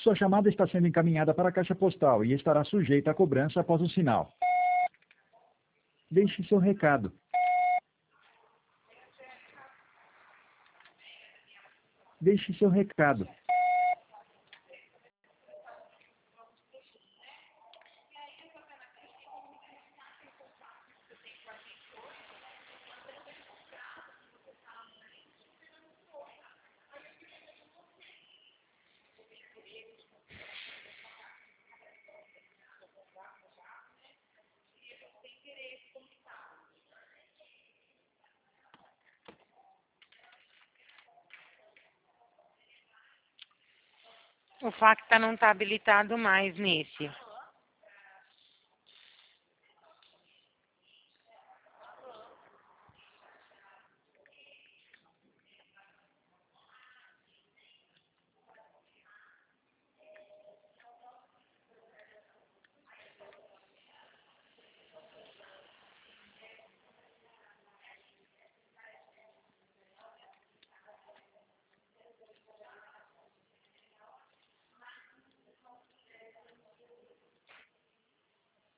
Sua chamada está sendo encaminhada para a caixa postal e estará sujeita a cobrança após o sinal. Deixe seu recado. Deixe seu recado. O Facta não está habilitado mais nesse.